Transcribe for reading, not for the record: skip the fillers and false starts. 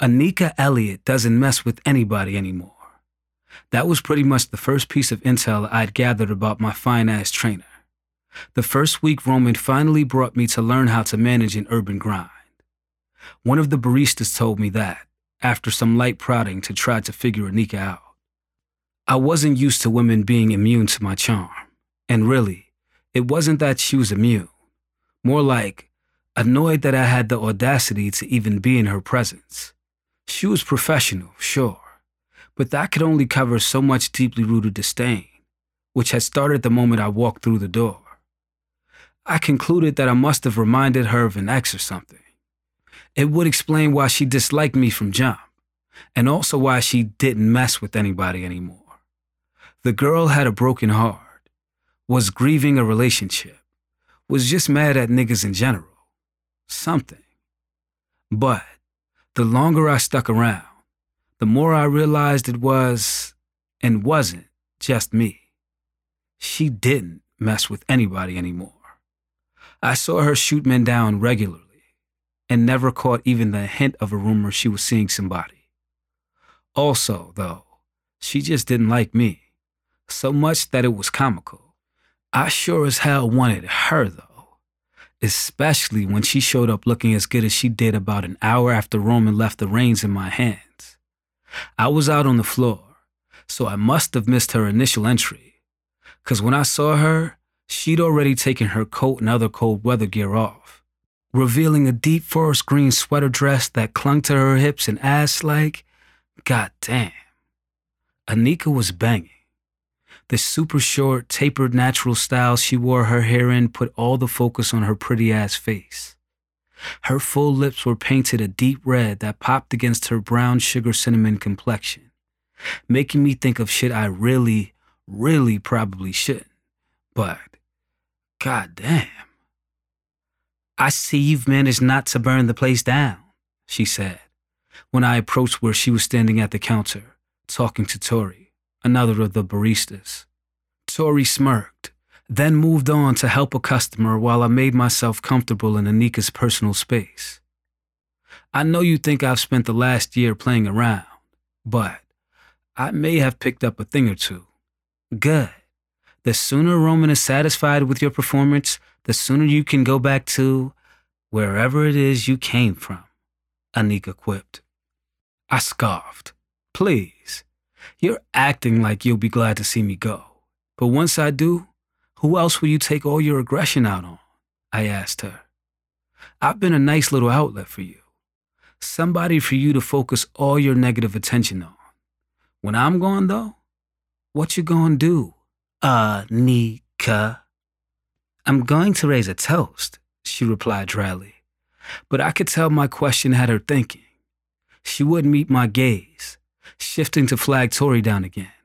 Anika Elliott doesn't mess with anybody anymore. That was pretty much the first piece of intel I'd gathered about my fine-ass trainer. The first week Roman finally brought me to learn how to manage an urban grind. One of the baristas told me that, after some light prodding to try to figure Anika out. I wasn't used to women being immune to my charm. And really, it wasn't that she was immune. More like, annoyed that I had the audacity to even be in her presence. She was professional, sure, but that could only cover so much deeply rooted disdain, which had started the moment I walked through the door. I concluded that I must have reminded her of an ex or something. It would explain why she disliked me from jump, and also why she didn't mess with anybody anymore. The girl had a broken heart, was grieving a relationship, was just mad at niggas in general. Something. But the longer I stuck around, the more I realized it was, and wasn't, just me. She didn't mess with anybody anymore. I saw her shoot men down regularly, and never caught even the hint of a rumor she was seeing somebody. Also, though, she just didn't like me, so much that it was comical. I sure as hell wanted her, though, especially when she showed up looking as good as she did about an hour after Roman left the reins in my hands. I was out on the floor, so I must have missed her initial entry, 'cause when I saw her, she'd already taken her coat and other cold weather gear off, revealing a deep forest green sweater dress that clung to her hips and ass like, goddamn. Anika was banging. The super short, tapered natural style she wore her hair in put all the focus on her pretty-ass face. Her full lips were painted a deep red that popped against her brown sugar cinnamon complexion, making me think of shit I really, really probably shouldn't. But, goddamn. I see you've managed not to burn the place down, she said, when I approached where she was standing at the counter, talking to Tori, another of the baristas. Tori smirked, then moved on to help a customer while I made myself comfortable in Anika's personal space. I know you think I've spent the last year playing around, but I may have picked up a thing or two. Good. The sooner Roman is satisfied with your performance, the sooner you can go back to wherever it is you came from, Anika quipped. I scoffed. Please. You're acting like you'll be glad to see me go. But once I do, who else will you take all your aggression out on? I asked her. I've been a nice little outlet for you. Somebody for you to focus all your negative attention on. When I'm gone, though, what you gonna do, Anika? I'm going to raise a toast, she replied dryly. But I could tell my question had her thinking. She wouldn't meet my gaze, shifting to flag Tori down again.